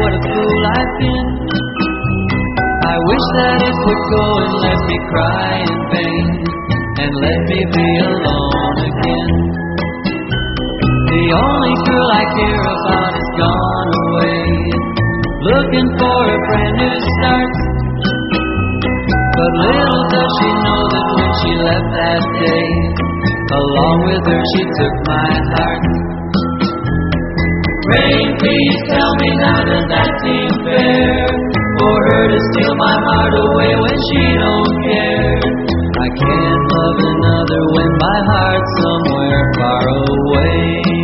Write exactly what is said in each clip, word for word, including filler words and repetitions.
what a fool I've been. I wish that it would go and let me cry in vain, and let me be alone again. The only girl I care about is gone away, looking for a brand new start. But little does she know that when she left that day, along with her she took my heart. Rain, please tell me now, does that seem fair? For her to steal my heart away when she don't care. I can't love another when my heart's somewhere far away.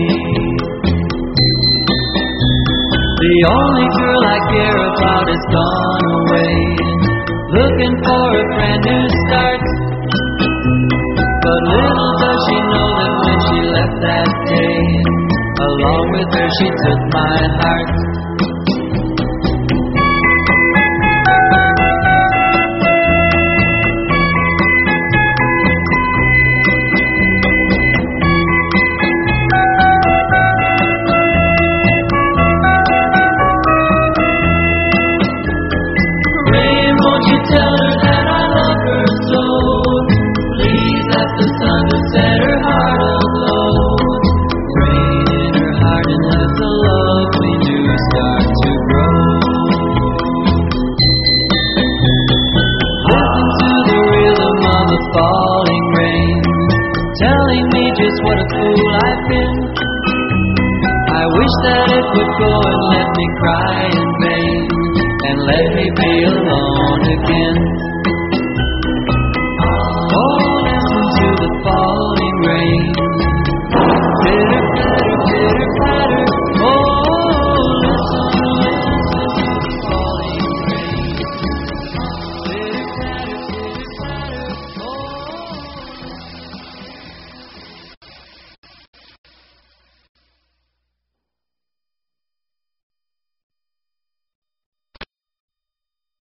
The only girl I care about is gone away, looking for a brand new start. But little does she know that when she left that day, along with her she took my heart. Rain, won't you tell her that I love her so? Please ask the sun to set her heart aglow. Rain in her heart and let the love we knew start to grow. Listen to the rhythm of the falling rain, telling me just what a fool I've been. I wish that it would go and let me cry in vain, and let me be alone again.